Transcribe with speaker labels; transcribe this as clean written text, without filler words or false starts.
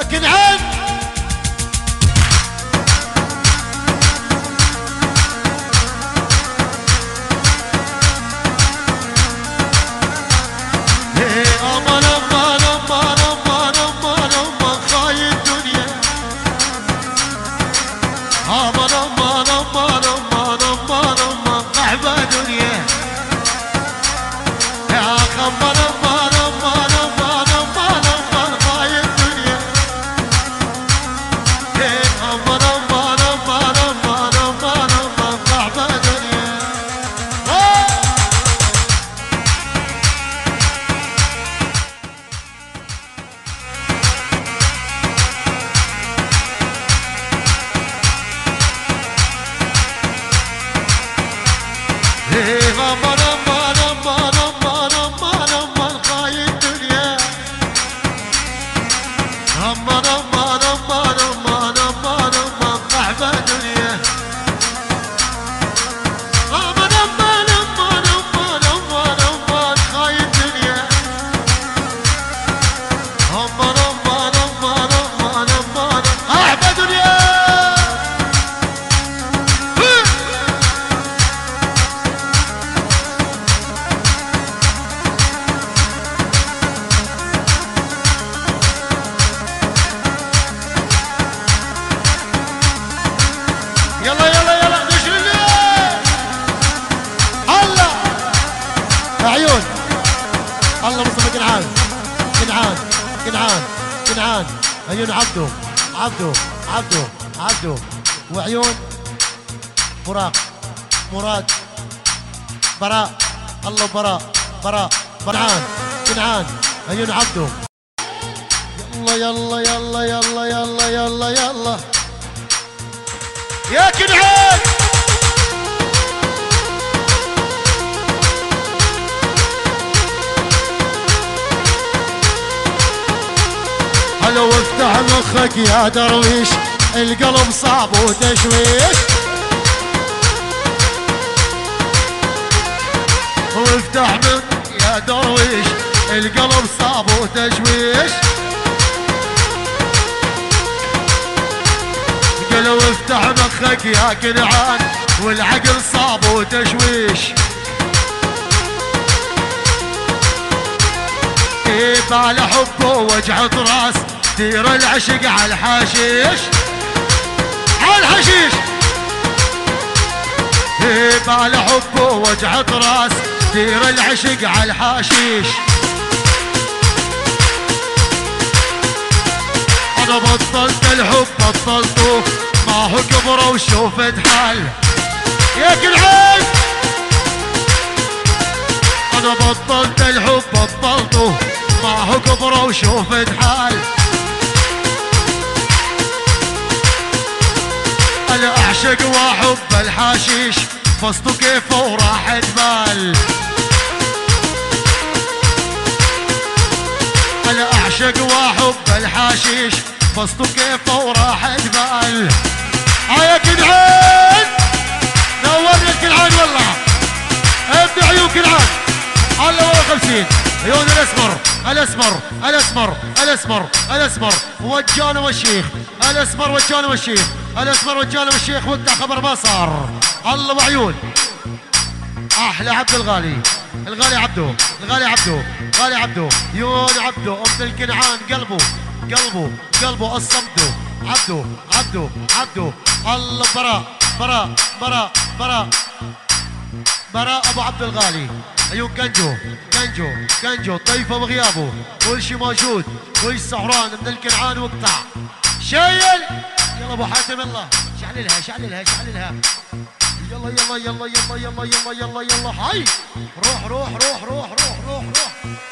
Speaker 1: كنعان امان امان امان امان امان امان خاي الدنيا امان امان امان امان امان امان قحبة دنيا يا خبر امان امان امان امان امان خاي الدنيا امان امان امان امان امان امان قحبة دنيا امان امان امان امان امان امان خاي الدنيا امان امان امان امان امان امان قحبة دنيا امان امان امان امان امان امان خاي الدنيا امان امان امان امان امان قحبة دنيا يلا يلا يلا نشر الليل الله عيون الله مصطفى كنعان كنعان كنعان كنعان عيون عبده عبده عبده عبده وعيون فراق مراد براء الله براء براء كنعان كنعان عيون عبده يلا يلا يلا يلا يلا يلا يلا يا كنعان هلا وافتح مخك يا درويش القلب صعب وتشويش وافتح مخك يا درويش القلب صعب وتشويش قالوا افتح مخك يا كنعان والعقل صعب وتشويش كيف على حبه وجعة راس دير العشق على الحشيش على الحشيش كيف على حبه وجعة راس دير العشق على الحشيش انا بطلت الحب بطلته ما هو كبره وشوفت حل يا كنعان انا بطلت الحب بطلته ما هو كبره وشوفت حل انا اعشق واحب الحشيش فصته كيف وراحت بال انا اعشق واحب الحشيش فصته كيف وراحت بال يا كنعان نورنا الكنعان والله ابدي عيون كنعان الله ورا 50 عيون الاسمر الاسمر الاسمر الاسمر الاسمر وجانا والشيخ الاسمر وجانا والشيخ الاسمر وجانا والشيخ وقتها خبر ما صار الله وعيون احلى عبد الغالي الغالي عبده الغالي عبده غالي عبده يون عبده ام الكنعان قلبه قلبه قلبه الصمده عبده عبده عبده الله براء براء براء براء براء ابو عبد الغالي عيون كنجو كنجو كنجو طيفه بغيابه كل شيء موجود كل سهران من الكنعان وقطع شيل يلا ابو حاتم الله شعللها شعللها شعللها يلا يلا يلا يلا يلا يلا يلا يلا هاي روح روح روح روح روح روح روح